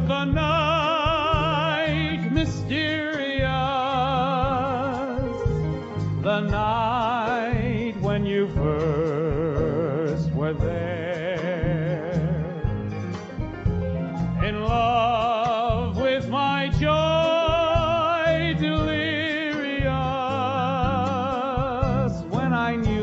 the night mysterious, the night when you first were there, in love with my joy delirious, when I knew